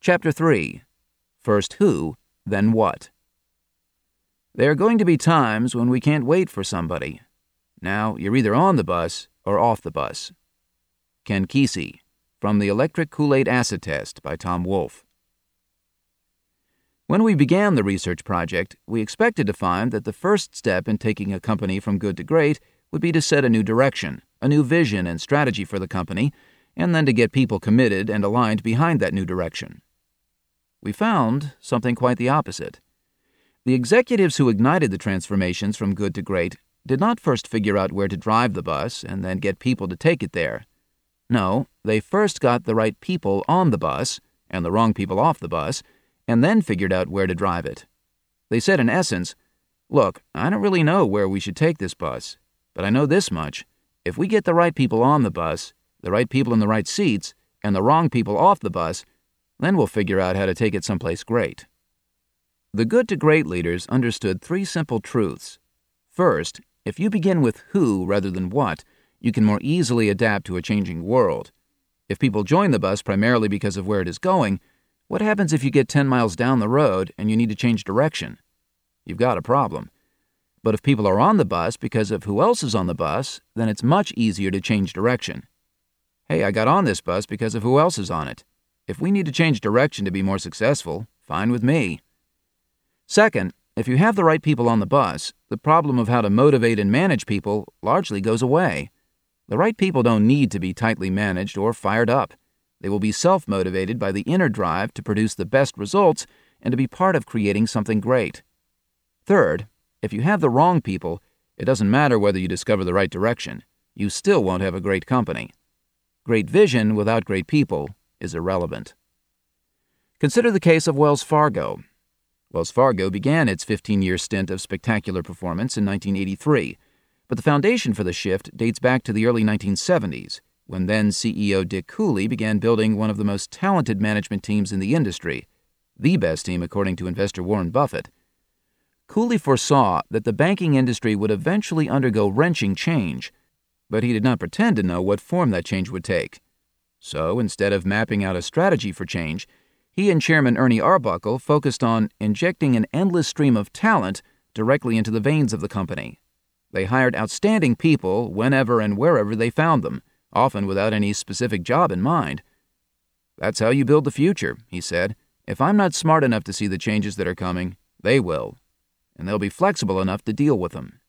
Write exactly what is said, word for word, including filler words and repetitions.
Chapter three. First who, then what. There are going to be times when we can't wait for somebody. Now, you're either on the bus or off the bus. Ken Kesey, from The Electric Kool-Aid Acid Test by Tom Wolfe. When we began the research project, we expected to find that the first step in taking a company from good to great would be to set a new direction, a new vision and strategy for the company, and then to get people committed and aligned behind that new direction. We found something quite the opposite. The executives who ignited the transformations from good to great did not first figure out where to drive the bus and then get people to take it there. No, they first got the right people on the bus and the wrong people off the bus, and then figured out where to drive it. They said in essence, look, I don't really know where we should take this bus, but I know this much. If we get the right people on the bus, the right people in the right seats, and the wrong people off the bus, then we'll figure out how to take it someplace great. The good to great leaders understood three simple truths. First, if you begin with who rather than what, you can more easily adapt to a changing world. If people join the bus primarily because of where it is going, what happens if you get ten miles down the road and you need to change direction? You've got a problem. But if people are on the bus because of who else is on the bus, then it's much easier to change direction. Hey, I got on this bus because of who else is on it. If we need to change direction to be more successful, fine with me. Second, if you have the right people on the bus, the problem of how to motivate and manage people largely goes away. The right people don't need to be tightly managed or fired up. They will be self-motivated by the inner drive to produce the best results and to be part of creating something great. Third, if you have the wrong people, it doesn't matter whether you discover the right direction. You still won't have a great company. Great vision without great people is irrelevant. Consider the case of Wells Fargo. Wells Fargo began its fifteen-year stint of spectacular performance in nineteen eighty-three, but the foundation for the shift dates back to the early nineteen seventies, when then C E O Dick Cooley began building one of the most talented management teams in the industry, the best team according to investor Warren Buffett. Cooley foresaw that the banking industry would eventually undergo wrenching change, but he did not pretend to know what form that change would take. So, instead of mapping out a strategy for change, he and Chairman Ernie Arbuckle focused on injecting an endless stream of talent directly into the veins of the company. They hired outstanding people whenever and wherever they found them, often without any specific job in mind. That's how you build the future, he said. If I'm not smart enough to see the changes that are coming, they will. And they'll be flexible enough to deal with them.